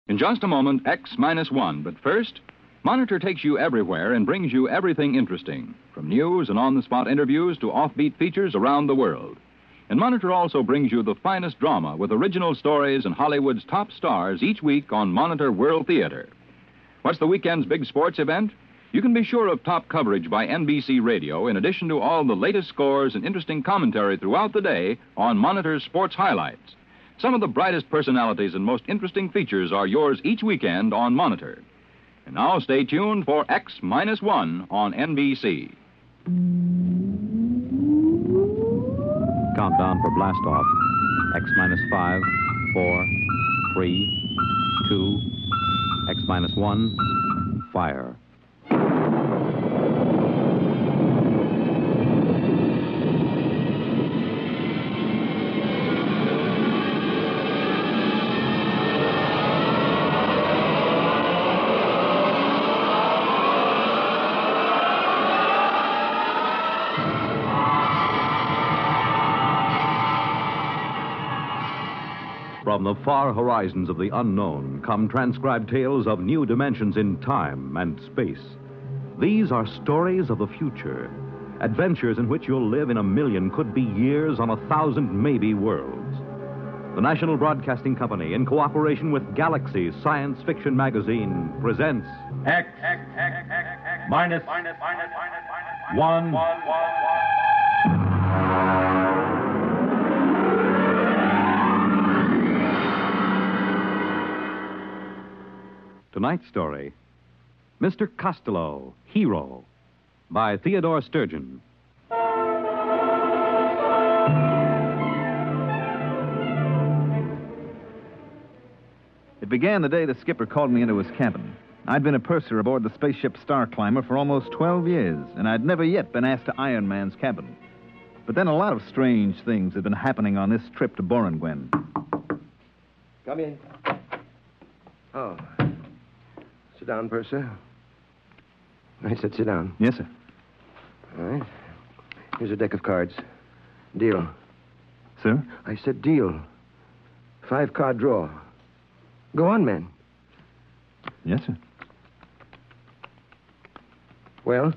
In just a moment, X-1. But first, Monitor takes you everywhere and brings you everything interesting, from news and on-the-spot interviews to offbeat features around the world. And Monitor also brings you the finest drama with original stories and Hollywood's top stars each week on Monitor World Theater. What's the weekend's big sports event? You can be sure of top coverage by NBC Radio in addition to all the latest scores and interesting commentary throughout the day on Monitor's sports highlights. Some of the brightest personalities and most interesting features are yours each weekend on Monitor. And now stay tuned for X-1 on NBC. Countdown for blastoff. X-5, 4, 3, 2, X-1, fire. From the far horizons of the unknown come transcribed tales of new dimensions in time and space. These are stories of the future, adventures in which you'll live in a million, could be years, on 1,000 maybe worlds. The National Broadcasting Company, in cooperation with Galaxy Science Fiction Magazine, presents X minus 1. Tonight's story, Mr. Costello, Hero, by Theodore Sturgeon. It began the day the skipper called me into his cabin. I'd been a purser aboard the spaceship Star Climber for almost 12 years, and I'd never yet been asked to Iron Man's cabin. But then a lot of strange things had been happening on this trip to Borengwen. Come in. Oh. Sit down, Purser. I said sit down. Yes, sir. All right. Here's a deck of cards. Deal. Sir? I said deal. 5-card draw. Go on, man. Yes, sir. Well?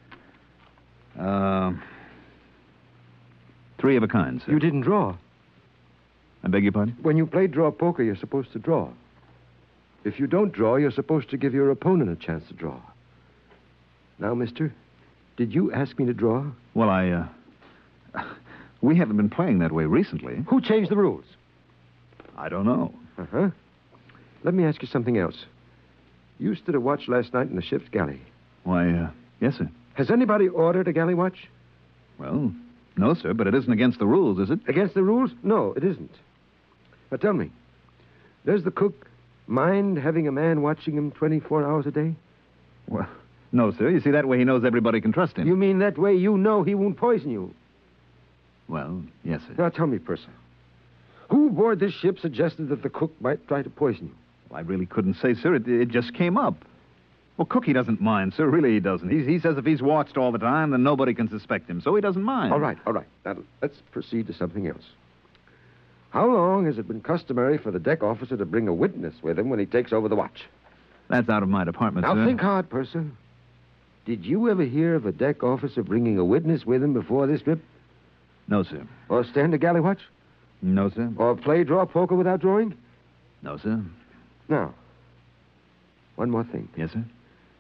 3 of a kind, sir. You didn't draw. I beg your pardon? When you play draw poker, you're supposed to draw. If you don't draw, you're supposed to give your opponent a chance to draw. Now, mister, did you ask me to draw? Well, we haven't been playing that way recently. Who changed the rules? I don't know. Uh-huh. Let me ask you something else. You stood a watch last night in the ship's galley. Why, yes, sir. Has anybody ordered a galley watch? Well, no, sir, but it isn't against the rules, is it? Against the rules? No, it isn't. Now, tell me, does the cook mind having a man watching him 24 hours a day? Well, no, sir. You see, that way he knows everybody can trust him. You mean that way you know he won't poison you? Well, yes, sir. Now, tell me, Purser, who aboard this ship suggested that the cook might try to poison you? Well, I really couldn't say, sir. It just came up. Well, Cookie doesn't mind, sir. Really, he doesn't. He says if he's watched all the time, then nobody can suspect him, so he doesn't mind. All right. Now, let's proceed to something else. How long has it been customary for the deck officer to bring a witness with him when he takes over the watch? That's out of my department, Now, sir. think hard, Purser. Did you ever hear of a deck officer bringing a witness with him before this trip? No, sir. Or stand a galley watch? No, sir. Or play draw poker without drawing? No, sir. Now, one more thing. Yes, sir.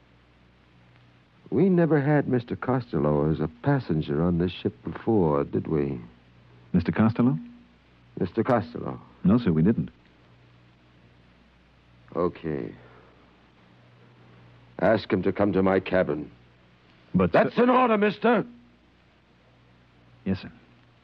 We never had Mr. Costello as a passenger on this ship before, did we? Mr. Costello? Mr. Costello. No, sir, we didn't. Okay. Ask him to come to my cabin. But... That's an order, mister. Yes, sir.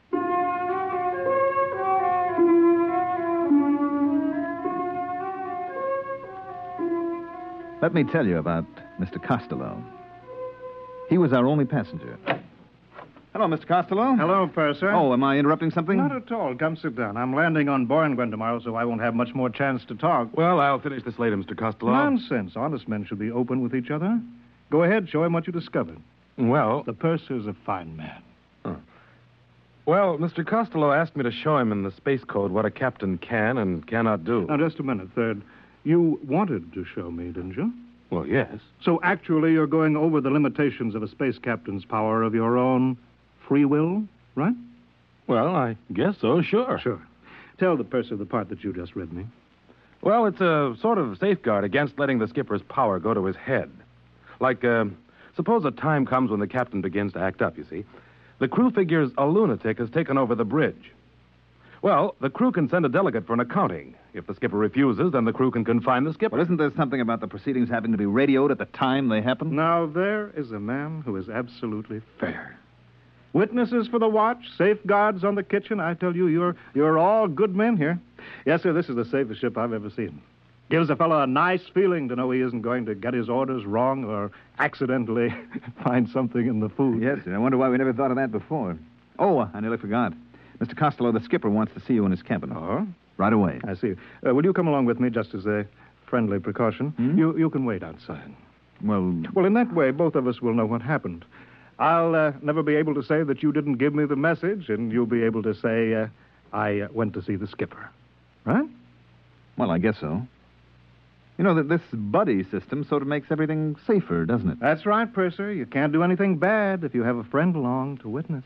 Let me tell you about Mr. Costello. He was our only passenger. Hello, Mr. Costello. Hello, Purser. Oh, am I interrupting something? Not at all. Come sit down. I'm landing on Borengwen tomorrow, so I won't have much more chance to talk. Well, I'll finish this later, Mr. Costello. Nonsense. Honest men should be open with each other. Go ahead, show him what you discovered. Well... The Purser's a fine man. Well, Mr. Costello asked me to show him in the space code what a captain can and cannot do. Now, just a minute, Third. You wanted to show me, didn't you? Well, yes. So actually, you're going over the limitations of a space captain's power of your own free will, right? Well, I guess so, sure. Sure. Tell the purser the part that you just read me. Well, it's a sort of safeguard against letting the skipper's power go to his head. Like, suppose a time comes when the captain begins to act up, you see. The crew figures a lunatic has taken over the bridge. Well, the crew can send a delegate for an accounting. If the skipper refuses, then the crew can confine the skipper. Well, isn't there something about the proceedings having to be radioed at the time they happen? Now, there is a man who is absolutely fair. Witnesses for the watch, safeguards on the kitchen. I tell you, you're all good men here. Yes, sir, this is the safest ship I've ever seen. Gives a fellow a nice feeling to know he isn't going to get his orders wrong or accidentally find something in the food. Yes, sir. I wonder why we never thought of that before. Oh, I nearly forgot. Mr. Costello, the skipper wants to see you in his cabin. Oh? Right away. I see. Will you come along with me just as a friendly precaution? You can wait outside. Well, Well, in that way, both of us will know what happened. I'll never be able to say that you didn't give me the message, and you'll be able to say I went to see the skipper. Right? well, I guess so. You know, that this buddy system sort of makes everything safer, doesn't it? That's right, Purser. You can't do anything bad if you have a friend along to witness.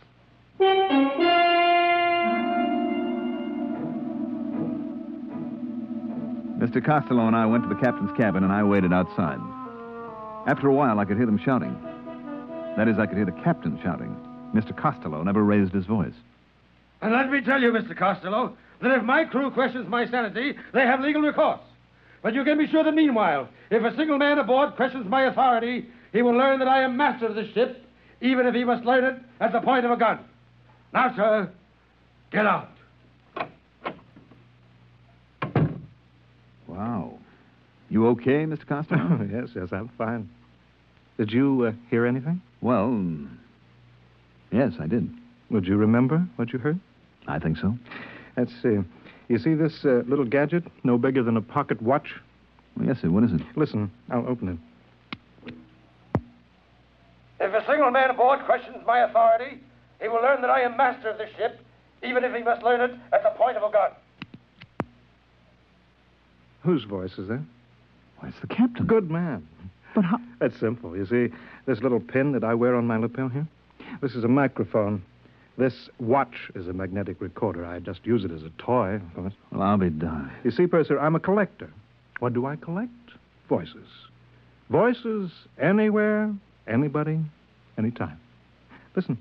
Mr. Costello and I went to the captain's cabin, and I waited outside. After a while, I could hear them shouting. That is, I could hear the captain shouting. Mr. Costello never raised his voice. And let me tell you, Mr. Costello, that if my crew questions my sanity, they have legal recourse. But you can be sure that meanwhile, if a single man aboard questions my authority, he will learn that I am master of the ship, even if he must learn it at the point of a gun. Now, sir, get out. Wow. You okay, Mr. Costello? Yes, I'm fine. Did you hear anything? Well, yes, I did. Would you remember what you heard? I think so. Let's see. You see this little gadget, no bigger than a pocket watch? Well, yes, sir. What is it? Listen, I'll open it. If a single man aboard questions my authority, he will learn that I am master of the ship, even if he must learn it at the point of a gun. Whose voice is that? Why, it's the captain. Good man. But how... That's simple. You see, this little pin that I wear on my lapel here? This is a microphone. This watch is a magnetic recorder. I just use it as a toy, of course. Well, I'll be darned. You see, Purser, I'm a collector. What do I collect? Voices. Voices anywhere, anybody, anytime. Listen.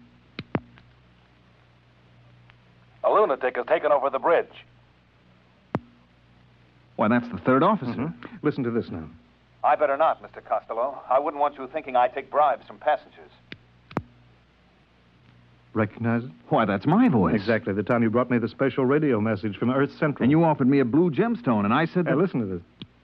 A lunatic has taken over the bridge. Why, that's the third officer. Listen to this now. I better not, Mr. Costello. I wouldn't want you thinking I take bribes from passengers. Recognize it? Why, that's my voice. Exactly. The time you brought me the special radio message from Earth Central. And you offered me a blue gemstone, and I said Hey, that... listen to this.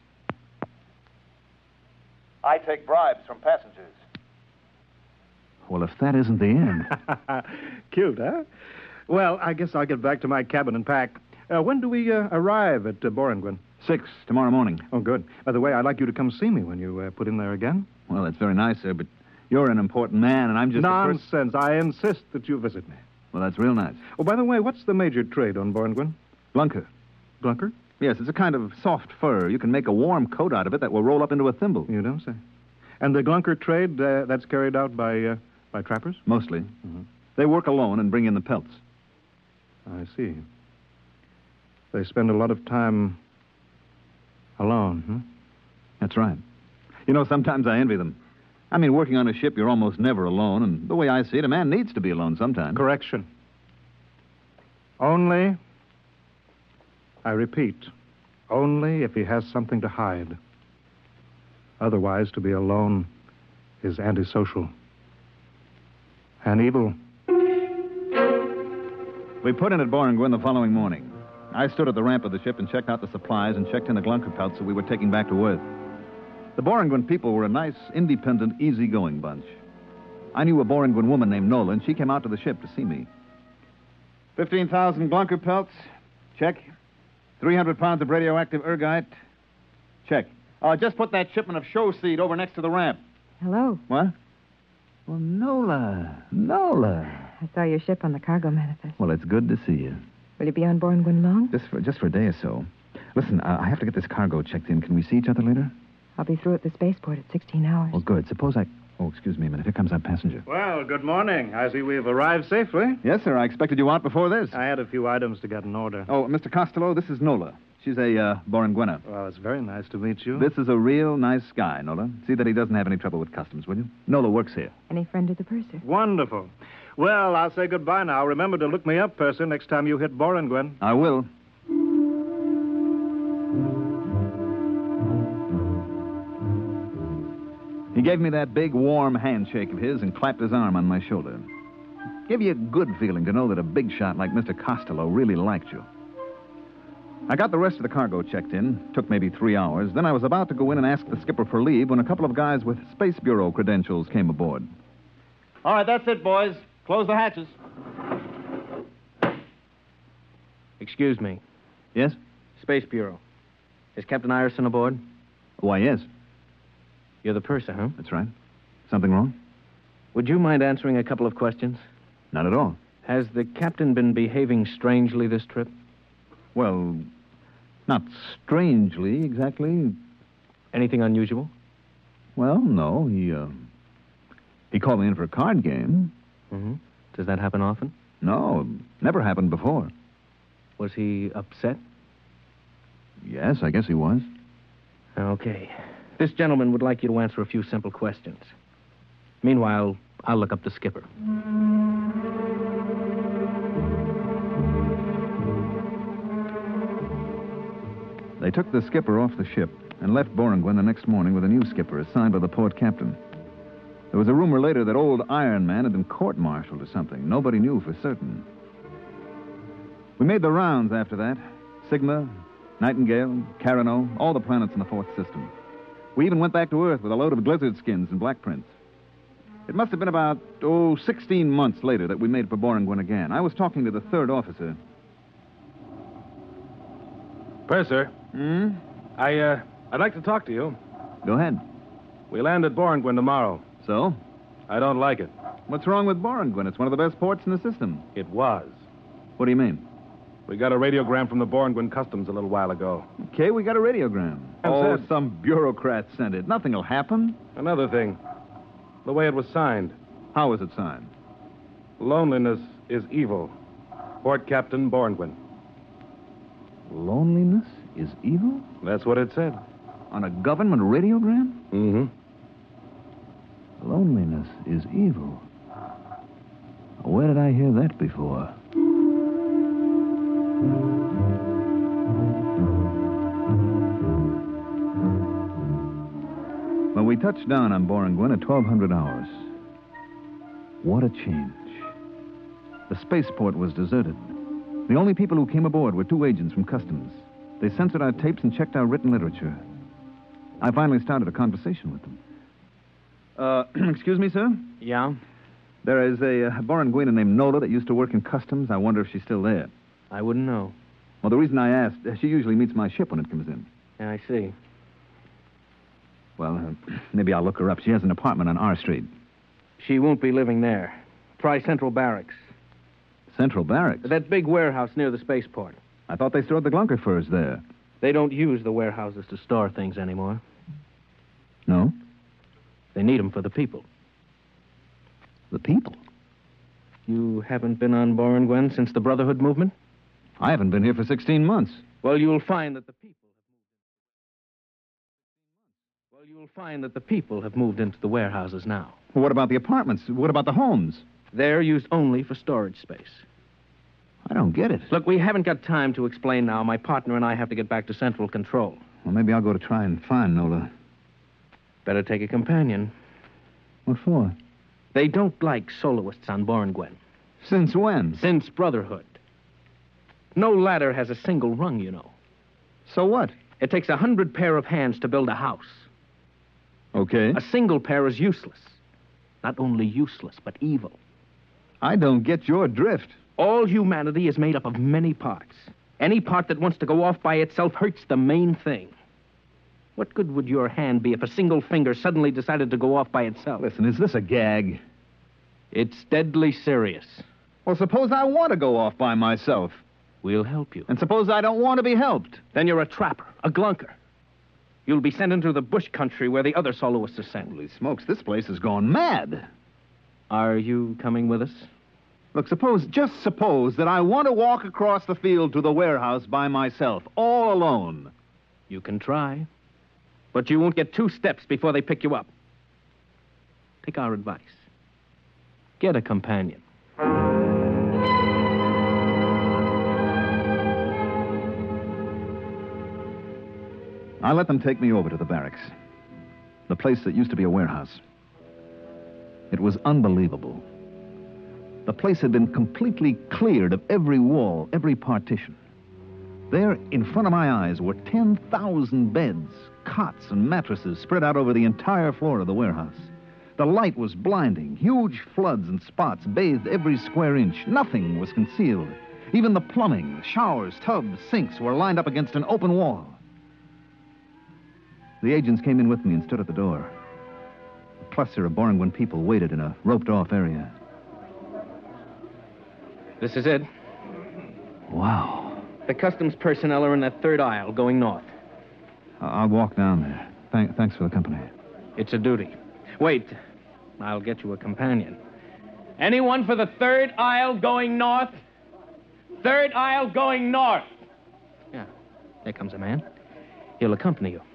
I take bribes from passengers. Well, if that isn't the end... Cute, huh? Well, I guess I'll get back to my cabin and pack. When do we arrive at Borengwen? 6 tomorrow morning. Oh, good. By the way, I'd like you to come see me when you put in there again. Well, that's very nice, sir, but you're an important man, and I'm just... Nonsense. I insist that you visit me. Well, that's real nice. Oh, by the way, what's the major trade on Borengwen? Glunker. Glunker? Yes, it's a kind of soft fur. You can make a warm coat out of it that will roll up into a thimble. You don't say. And the Glunker trade, that's carried out by trappers? Mostly. They work alone and bring in the pelts. I see. They spend a lot of time alone, huh? That's right. You know, sometimes I envy them. I mean, working on a ship, you're almost never alone, and the way I see it, a man needs to be alone sometimes. Correction. Only, I repeat, only if he has something to hide. Otherwise, to be alone is antisocial and evil. We put in at Borengwen the following morning. I stood at the ramp of the ship and checked out the supplies and checked in the Glunker pelts that we were taking back to Earth. The Borengwen people were a nice, independent, easygoing bunch. I knew a Borengwen woman named Nola, and she came out to the ship to see me. 15,000 Glunker pelts. Check. 300 pounds of radioactive ergite. Check. Just put that shipment of show seed over next to the ramp. Hello. What? Well, Nola. I saw your ship on the cargo manifest. Well, it's good to see you. Will you be on Borengwen long? Just for a day or so. Listen, I have to get this cargo checked in. Can we see each other later? I'll be through at the spaceport at 16 hours. Oh, good. Suppose I... Oh, excuse me a minute. Here comes our passenger. Well, good morning. I see we've arrived safely. Yes, sir. I expected you out before this. I had a few items to get in order. Oh, Mr. Costello, this is Nola. She's a Boringuena. Well, it's very nice to meet you. This is a real nice guy, Nola. See that he doesn't have any trouble with customs, will you? Nola works here. Any friend of the purser? Wonderful. Well, I'll say goodbye now. Remember to look me up, Purser, next time you hit Borengwen. I will. He gave me that big, warm handshake of his and clapped his arm on my shoulder. Gave you a good feeling to know that a big shot like Mr. Costello really liked you. I got the rest of the cargo checked in. Took maybe 3 hours. Then I was about to go in and ask the skipper for leave when a couple of guys with Space Bureau credentials came aboard. All right, that's it, boys. Close the hatches. Excuse me. Yes? Space Bureau. Is Captain Ireson aboard? Why, yes. You're the purser, huh? That's right. Something wrong? Would you mind answering a couple of questions? Not at all. Has the captain been behaving strangely this trip? Well, not strangely, exactly. Anything unusual? Well, no. He called me in for a card game. Mm-hmm. Does that happen often? No, never happened before. Was he upset? Yes, I guess he was. Okay. This gentleman would like you to answer a few simple questions. Meanwhile, I'll look up the skipper. They took the skipper off the ship and left Borengwen the next morning with a new skipper assigned by the port captain. There was a rumor later that old Iron Man had been court-martialed or something. Nobody knew for certain. We made the rounds after that. Sigma, Nightingale, Carano, all the planets in the fourth system. We even went back to Earth with a load of glizzard skins and black prints. It must have been about, 16 months later that we made for Borengwen again. I was talking to the third officer. Purser. Hmm? I'd like to talk to you. Go ahead. We land at Borengwen tomorrow. So? I don't like it. What's wrong with Borengwen? It's one of the best ports in the system. It was. What do you mean? We got a radiogram from the Borengwen Customs a little while ago. Okay, we got a radiogram. Some bureaucrat sent it. Nothing'll happen. Another thing. The way it was signed. How was it signed? Loneliness is evil. Port Captain Borengwen. Loneliness is evil? That's what it said. On a government radiogram? Mm-hmm. Loneliness is evil. Where did I hear that before? Well, we touched down on Borengwen at 1200 hours. What a change. The spaceport was deserted. The only people who came aboard were 2 agents from Customs. They censored our tapes and checked our written literature. I finally started a conversation with them. Excuse me, sir? Yeah? There is a Borengwena named Nola that used to work in Customs. I wonder if she's still there. I wouldn't know. Well, the reason I asked, she usually meets my ship when it comes in. Yeah, I see. Well, maybe I'll look her up. She has an apartment on R Street. She won't be living there. Try Central Barracks. Central Barracks? That big warehouse near the spaceport. I thought they stored the Glunker furs there. They don't use the warehouses to store things anymore. No? They need them for the people. The people? You haven't been on Borengwen since the Brotherhood movement? I haven't been here for 16 months. Well, you'll find that the people have moved into the warehouses now. Well, what about the apartments? What about the homes? They're used only for storage space. I don't get it. Look, we haven't got time to explain now. My partner and I have to get back to Central Control. Well, maybe I'll go to try and find Nola. Better take a companion. What for? They don't like soloists on Borengwen. Since when? Since Brotherhood. No ladder has a single rung, you know. So what? It takes 100 pair of hands to build a house. Okay. A single pair is useless. Not only useless, but evil. I don't get your drift. All humanity is made up of many parts. Any part that wants to go off by itself hurts the main thing. What good would your hand be if a single finger suddenly decided to go off by itself? Listen, is this a gag? It's deadly serious. Well, suppose I want to go off by myself. We'll help you. And suppose I don't want to be helped? Then you're a trapper, a glunker. You'll be sent into the bush country where the other soloists are sent. Holy smokes, this place has gone mad. Are you coming with us? Look, just suppose that I want to walk across the field to the warehouse by myself, all alone. You can try. But you won't get 2 steps before they pick you up. Take our advice. Get a companion. I let them take me over to the barracks, the place that used to be a warehouse. It was unbelievable. The place had been completely cleared of every wall, every partition. There, in front of my eyes, were 10,000 beds, cots, and mattresses spread out over the entire floor of the warehouse. The light was blinding. Huge floods and spots bathed every square inch. Nothing was concealed. Even the plumbing, showers, tubs, sinks were lined up against an open wall. The agents came in with me and stood at the door. A cluster of Boranguen people waited in a roped-off area. This is it. Wow. The customs personnel are in that 3rd aisle going north. I'll walk down there. Thanks for the company. It's a duty. Wait. I'll get you a companion. Anyone for the 3rd aisle going north? 3rd aisle going north. Yeah. There comes a man. He'll accompany you.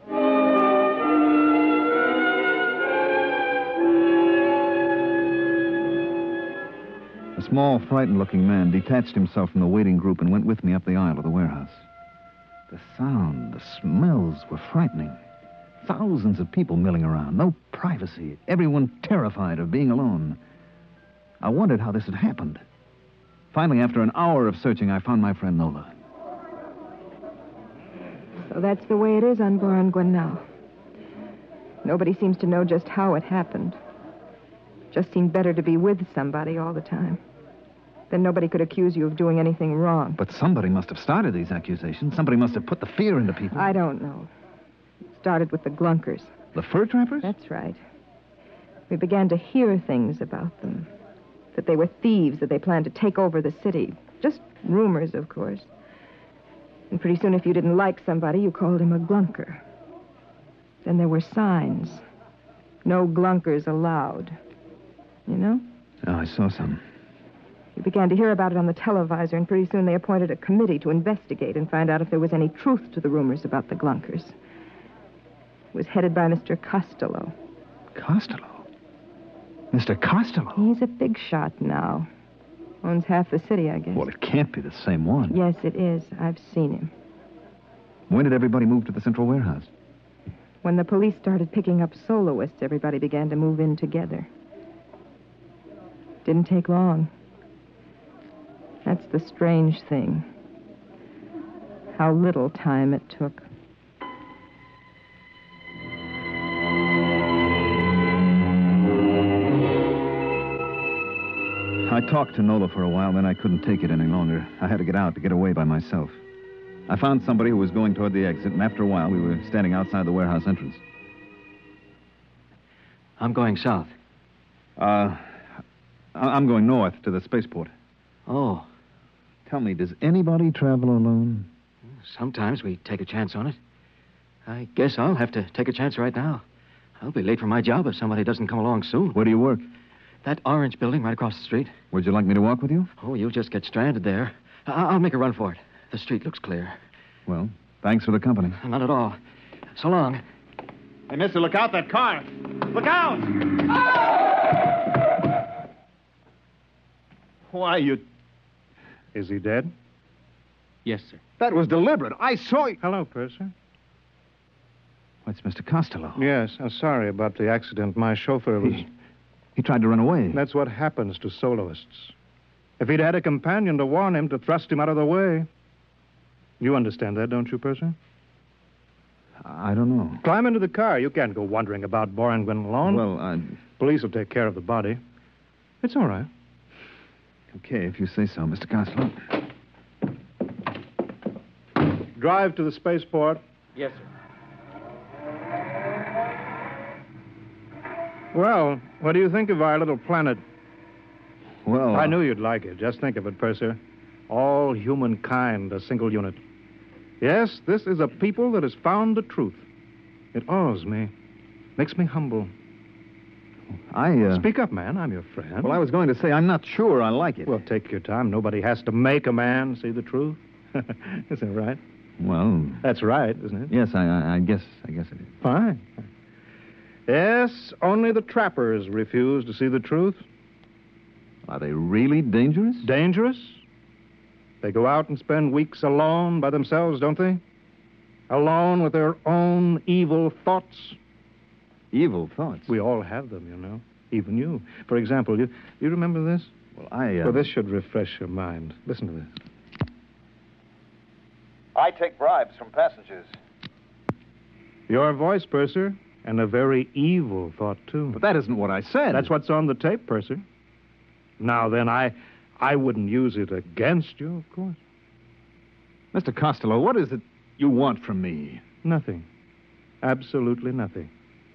A small, frightened-looking man detached himself from the waiting group and went with me up the aisle of the warehouse. The sound, the smells were frightening. Thousands of people milling around, no privacy, everyone terrified of being alone. I wondered how this had happened. Finally, after an hour of searching, I found my friend Nola. So that's the way it is on Boranguen now. Nobody seems to know just how it happened. Just seemed better to be with somebody all the time. Then nobody could accuse you of doing anything wrong. But somebody must have started these accusations. Somebody must have put the fear into people. I don't know. It started with the Glunkers. The fur trappers? That's right. We began to hear things about them. That they were thieves, that they planned to take over the city. Just rumors, of course. And pretty soon, if you didn't like somebody, you called him a Glunker. Then there were signs. No Glunkers allowed. You know? Oh, I saw some. You began to hear about it on the televisor, and pretty soon they appointed a committee to investigate and find out if there was any truth to the rumors about the Glunkers. It was headed by Mr. Costello. Costello? Mr. Costello? He's a big shot now. Owns half the city, I guess. Well, it can't be the same one. Yes, it is. I've seen him. When did everybody move to the central warehouse? When the police started picking up soloists, everybody began to move in together. Didn't take long. That's the strange thing. How little time it took. I talked to Nola for a while, then I couldn't take it any longer. I had to get out, to get away by myself. I found somebody who was going toward the exit, and after a while, we were standing outside the warehouse entrance. I'm going south. I'm going north to the spaceport. Oh. Tell me, does anybody travel alone? Sometimes we take a chance on it. I guess I'll have to take a chance right now. I'll be late for my job if somebody doesn't come along soon. Where do you work? That orange building right across the street. Would you like me to walk with you? Oh, you'll just get stranded there. I'll make a run for it. The street looks clear. Well, thanks for the company. Not at all. So long. Hey, mister, look out, that car. Look out! Why, you... Is he dead? Yes, sir. That was deliberate. I saw you. Hello, Purser. What's Mr. Costello? Yes, I'm sorry about the accident. My chauffeur was... He tried to run away. That's what happens to soloists. If he'd had a companion to warn him, to thrust him out of the way. You understand that, don't you, Purser? I don't know. Climb into the car. You can't go wandering about Boranguen alone. Well, Police will take care of the body. It's all right. Okay, if you say so, Mr. Costello. Drive to the spaceport. Yes, sir. Well, what do you think of our little planet? Well... I knew you'd like it. Just think of it, Purser. All humankind a single unit. Yes, this is a people that has found the truth. It awes me, makes me humble. Speak up, man. I'm your friend. Well, I was going to say, I'm not sure I like it. Well, take your time. Nobody has to make a man see the truth. Isn't that right? Well... That's right, isn't it? Yes, I guess it is. Fine. Yes, only the trappers refuse to see the truth. Are they really dangerous? Dangerous? They go out and spend weeks alone by themselves, don't they? Alone with their own evil thoughts. Evil thoughts? We all have them, you know. Even you. For example, you remember this? Well, Well, this should refresh your mind. Listen to this. I take bribes from passengers. Your voice, Purser, and a very evil thought, too. But that isn't what I said. That's what's on the tape, Purser. Now, then, I wouldn't use it against you, of course. Mr. Costello, what is it you want from me? Nothing. Absolutely nothing.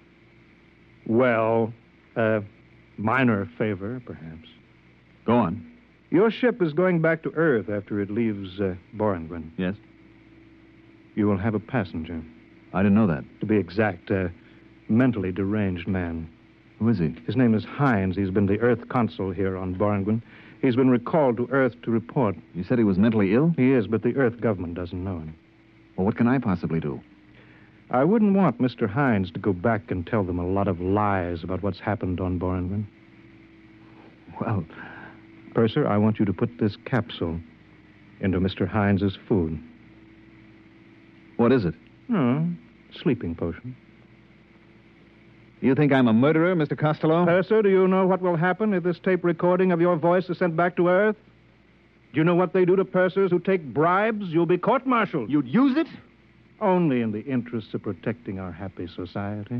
Well, a minor favor, perhaps. Go on. Your ship is going back to Earth after it leaves Boranguen. Yes? You will have a passenger. I didn't know that. To be exact, a mentally deranged man. Who is he? His name is Hines. He's been the Earth consul here on Boranguen. He's been recalled to Earth to report. You said he was mentally ill? He is, but the Earth government doesn't know him. Well, what can I possibly do? I wouldn't want Mr. Hines to go back and tell them a lot of lies about what's happened on Boranguen. Well, Purser, I want you to put this capsule into Mr. Hines's food. What is it? Oh, sleeping potion. You think I'm a murderer, Mr. Costello? Purser, do you know what will happen if this tape recording of your voice is sent back to Earth? Do you know what they do to pursers who take bribes? You'll be court-martialed. You'd use it? Only in the interests of protecting our happy society.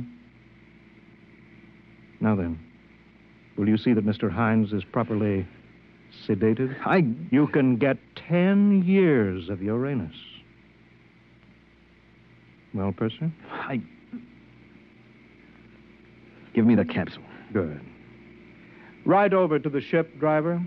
Now then, will you see that Mr. Hines is properly sedated? You can get 10 years of Uranus. Well, Purser? Give me the capsule. Good. Ride over to the ship, driver.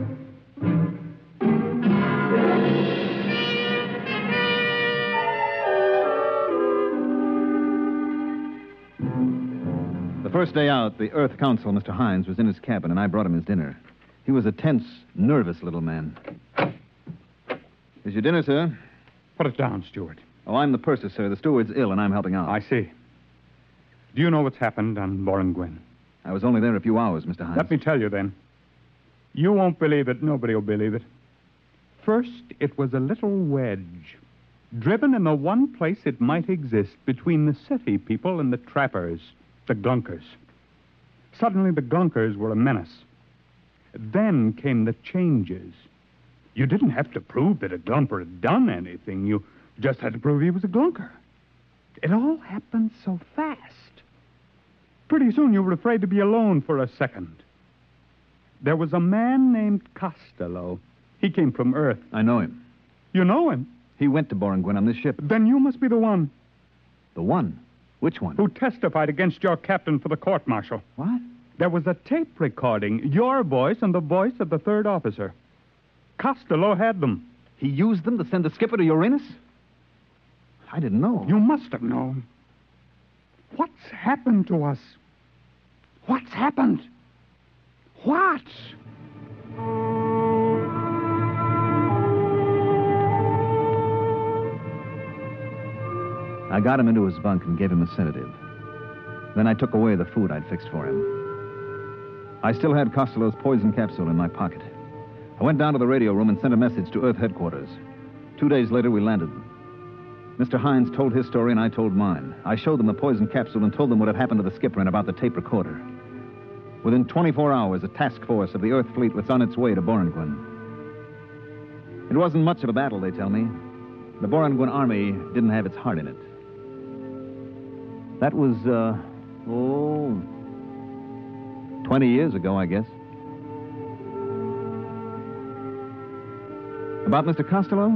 The first day out, the Earth Council, Mr. Hines, was in his cabin, and I brought him his dinner. He was a tense, nervous little man. Here's your dinner, sir. Put it down, Steward. Oh, I'm the purser, sir. The steward's ill, and I'm helping out. I see. Do you know what's happened on Boranguen? I was only there a few hours, Mr. Hines. Let me tell you, then. You won't believe it. Nobody will believe it. First, it was a little wedge, driven in the one place it might exist between the city people and the trappers, the Glunkers. Suddenly, the Glunkers were a menace. Then came the changes. You didn't have to prove that a Glumper had done anything. You just had to prove he was a Glunker. It all happened so fast. Pretty soon you were afraid to be alone for a second. There was a man named Costello. He came from Earth. I know him. You know him? He went to Boranguen on this ship. Then you must be the one. The one? Which one? Who testified against your captain for the court-martial. What? There was a tape recording, your voice and the voice of the third officer. Costello had them. He used them to send the skipper to Uranus? I didn't know. You must have known. What's happened to us? What's happened? What? I got him into his bunk and gave him a sedative. Then I took away the food I'd fixed for him. I still had Costello's poison capsule in my pocket. I went down to the radio room and sent a message to Earth headquarters. 2 days later, we landed. Mr. Hines told his story and I told mine. I showed them the poison capsule and told them what had happened to the skipper and about the tape recorder. Within 24 hours, a task force of the Earth fleet was on its way to Boranguen. It wasn't much of a battle, they tell me. The Boranguen army didn't have its heart in it. That was, 20 years ago, I guess. About Mr. Costello?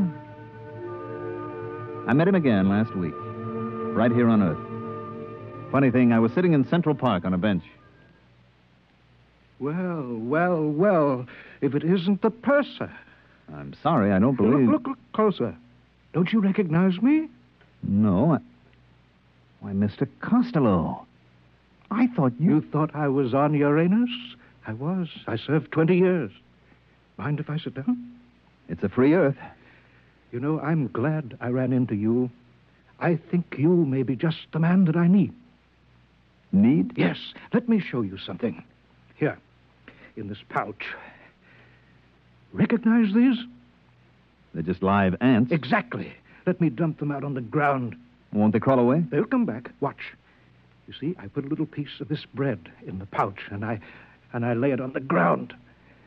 I met him again last week, right here on Earth. Funny thing, I was sitting in Central Park on a bench. Well, if it isn't the purser. I'm sorry, I don't believe... Look closer. Don't you recognize me? No. Why, Mr. Costello. I thought you... You thought I was on Uranus? I was. I served 20 years. Mind if I sit down? It's a free Earth. You know, I'm glad I ran into you. I think you may be just the man that I need. Need? Yes. Let me show you something. Here, in this pouch. Recognize these? They're just live ants. Exactly. Let me dump them out on the ground. Won't they crawl away? They'll come back. Watch. You see, I put a little piece of this bread in the pouch, and I lay it on the ground.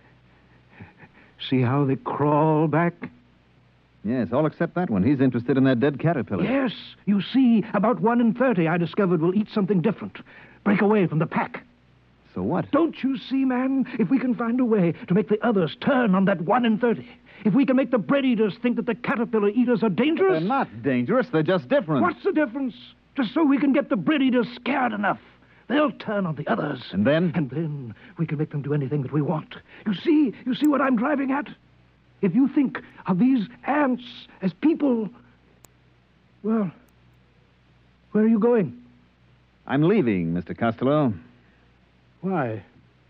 See how they crawl back? Yes, all except that one. He's interested in that dead caterpillar. Yes. You see, about 1 in 30 I discovered will eat something different. Break away from the pack. So what? Don't you see, man? If we can find a way to make the others turn on that 1 in 30, if we can make the bread eaters think that the caterpillar eaters are dangerous... They're not dangerous. They're just different. What's the difference? Just so we can get the bread eaters scared enough. They'll turn on the others. And then? And then we can make them do anything that we want. You see what I'm driving at? If you think of these ants as people, well, where are you going? I'm leaving, Mr. Costello. Why?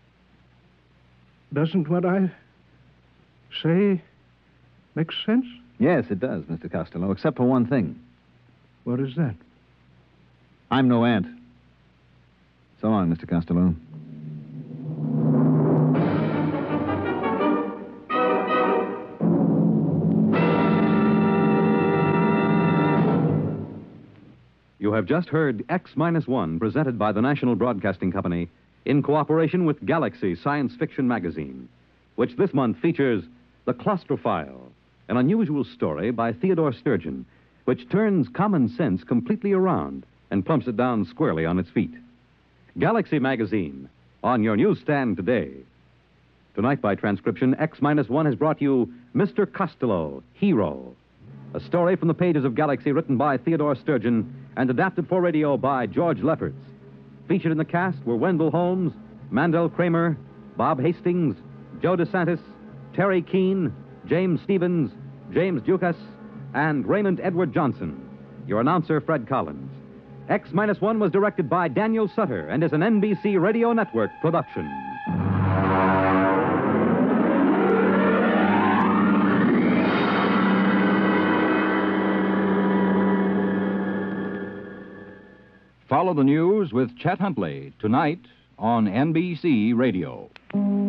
Doesn't what I say make sense? Yes, it does, Mr. Costello, except for one thing. What is that? I'm no ant. So long, Mr. Costello. You have just heard X-1, presented by the National Broadcasting Company in cooperation with Galaxy Science Fiction Magazine, which this month features The Claustrophile, an unusual story by Theodore Sturgeon, which turns common sense completely around and plumps it down squarely on its feet. Galaxy Magazine, on your newsstand today. Tonight, by transcription, X-1 has brought you Mr. Costello, Hero, a story from the pages of Galaxy written by Theodore Sturgeon and adapted for radio by George Lefferts. Featured in the cast were Wendell Holmes, Mandel Kramer, Bob Hastings, Joe DeSantis, Terry Keane, James Stevens, James Dukas, and Raymond Edward Johnson. Your announcer, Fred Collins. X-1 was directed by Daniel Sutter and is an NBC Radio Network production. Follow the news with Chet Huntley tonight on NBC Radio.